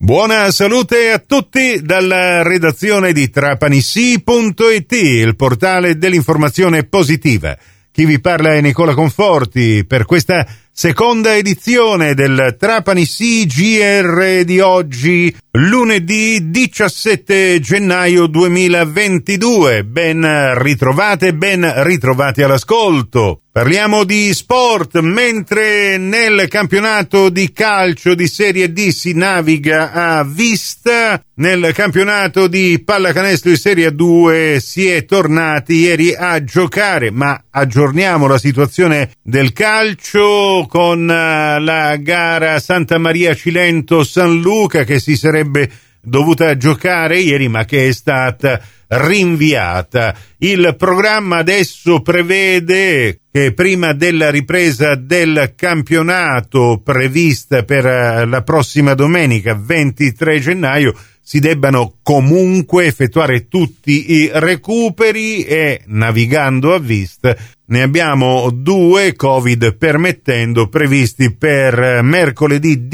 Buona salute a tutti dalla redazione di TrapaniSì.it, il portale dell'informazione positiva. Chi vi parla è Nicola Conforti per questa seconda edizione del Trapani Sì GR di oggi, lunedì 17 gennaio 2022. Ben ritrovati all'ascolto. Parliamo di sport, mentre nel campionato di calcio di Serie D si naviga a vista, nel campionato di pallacanestro di Serie 2 si è tornati ieri a giocare, ma aggiorniamo la situazione del calcio con la gara Santa Maria Cilento-San Luca che si sarebbe dovuta giocare ieri ma che è stata rinviata. Il programma adesso prevede che prima della ripresa del campionato prevista per la prossima domenica 23 gennaio si debbano comunque effettuare tutti i recuperi e, navigando a vista, ne abbiamo 2, Covid permettendo, previsti per mercoledì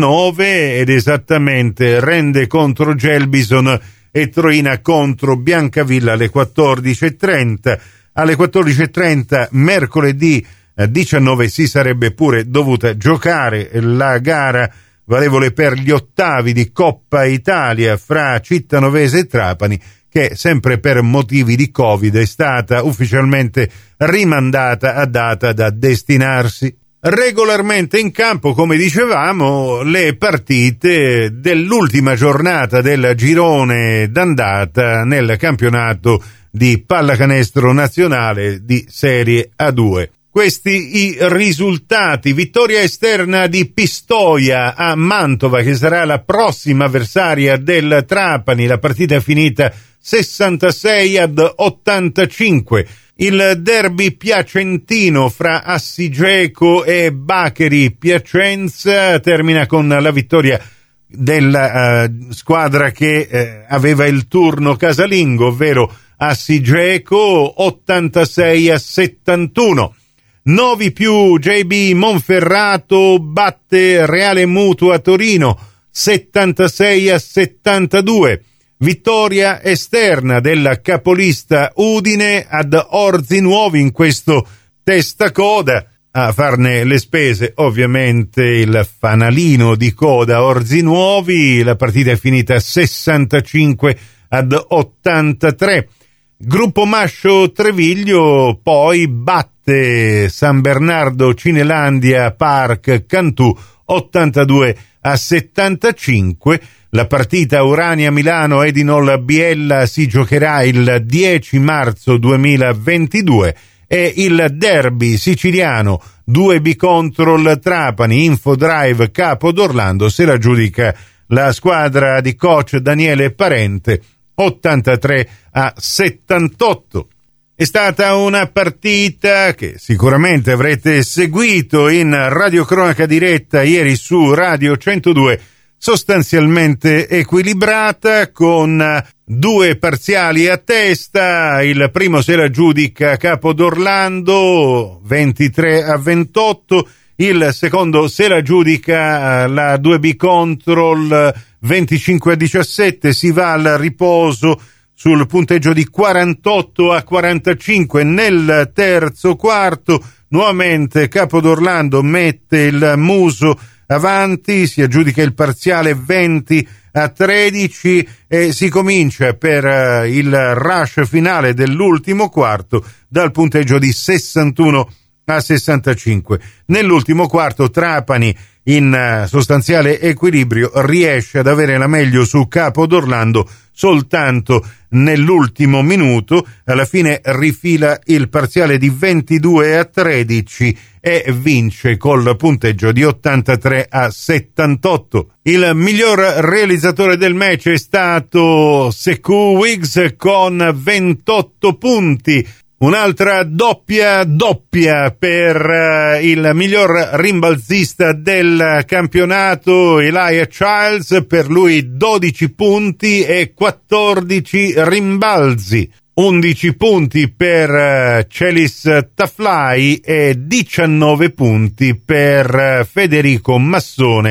19 ed esattamente Rende contro Gelbison e Troina contro Biancavilla alle 14.30. Alle 14.30 mercoledì 19 si sarebbe pure dovuta giocare la gara valevole per gli ottavi di Coppa Italia fra Cittanovese e Trapani, che sempre per motivi di Covid è stata ufficialmente rimandata a data da destinarsi. Regolarmente in campo, come dicevamo, le partite dell'ultima giornata del girone d'andata nel campionato di pallacanestro nazionale di Serie A2. Questi i risultati: vittoria esterna di Pistoia a Mantova, che sarà la prossima avversaria del Trapani, la partita è finita 66-85. Il derby piacentino fra Assigeco e Bacheri Piacenza termina con la vittoria della squadra che aveva il turno casalingo, ovvero Assigeco, 86-71. Novi più JB Monferrato batte Reale Mutua Torino 76-72. Vittoria esterna della capolista Udine ad Orzi Nuovi, in questo testacoda. A farne le spese ovviamente il fanalino di coda Orzi Nuovi. La partita è finita 65-83. Gruppo Mascio Treviglio poi batte San Bernardo Cinelandia Park Cantù 82-75. La partita Urania Milano Edinol Biella si giocherà il 10 marzo 2022 e il derby siciliano 2B contro il Trapani Infodrive Capo d'Orlando se la giudica la squadra di coach Daniele Parente 83-78. È stata una partita che sicuramente avrete seguito in radiocronaca diretta ieri su Radio 102, sostanzialmente equilibrata, con 2 parziali a testa. Il primo se la giudica Capo d'Orlando 23-28, il secondo se la giudica la 2B Control 25-17. Si va al riposo sul punteggio di 48-45 nel terzo quarto. Nuovamente Capo d'Orlando mette il muso avanti, si aggiudica il parziale 20-13 e si comincia per il rush finale dell'ultimo quarto dal punteggio di 61-65. Nell'ultimo quarto Trapani, in sostanziale equilibrio, riesce ad avere la meglio su Capo d'Orlando soltanto nell'ultimo minuto. Alla fine rifila il parziale di 22-13 e vince col punteggio di 83-78. Il miglior realizzatore del match è stato Sekou Wiggs con 28 punti. Un'altra doppia per il miglior rimbalzista del campionato, Elijah Childs, per lui 12 punti e 14 rimbalzi. 11 punti per Celis Taflai e 19 punti per Federico Massone,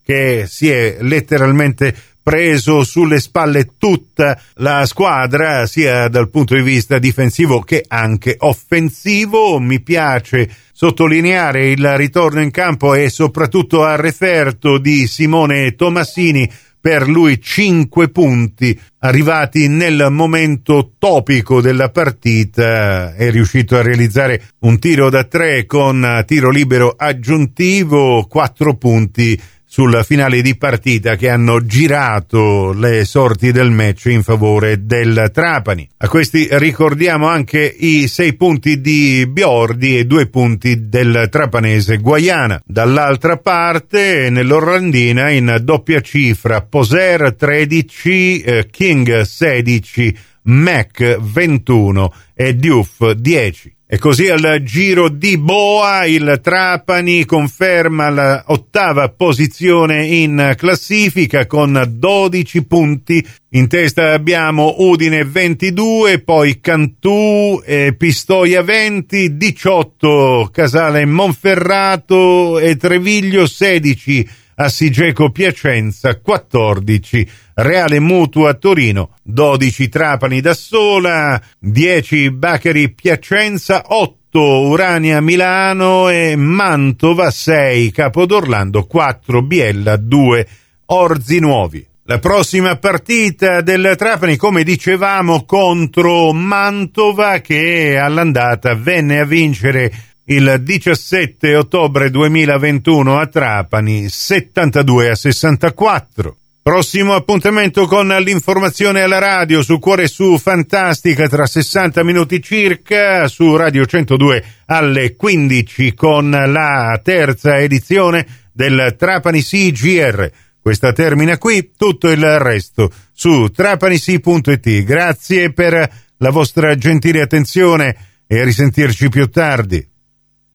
che si è letteralmente preso sulle spalle tutta la squadra, sia dal punto di vista difensivo che anche offensivo. Mi piace sottolineare il ritorno in campo e soprattutto al referto di Simone Tomassini. Per lui 5 punti arrivati nel momento topico della partita. È riuscito a realizzare un tiro da 3 con tiro libero aggiuntivo, 4 punti sul finale di partita che hanno girato le sorti del match in favore del Trapani. A questi ricordiamo anche i 6 punti di Biordi e 2 punti del trapanese Guaiana. Dall'altra parte, nell'Orlandina, in doppia cifra, Poser 13, King 16, Mac 21 e Diouf 10. E così al giro di boa il Trapani conferma la 8ª posizione in classifica con 12 punti. In testa abbiamo Udine 22, poi Cantù e Pistoia 20, 18 Casale Monferrato e Treviglio 16. Assigeco Piacenza 14, Reale Mutua Torino 12, Trapani da sola 10, Baccheri Piacenza 8, Urania Milano e Mantova 6, Capodorlando 4, Biella 2, Orzi Nuovi. La prossima partita del Trapani, come dicevamo, contro Mantova, che all'andata venne a vincere il 17 ottobre 2021 a Trapani 72-64. Prossimo appuntamento con l'informazione alla radio su Cuore Su Fantastica tra 60 minuti circa, su Radio 102 alle 15 con la terza edizione del Trapani CGR. Questa termina qui, tutto il resto su trapanisi.it. Grazie per la vostra gentile attenzione e a risentirci più tardi.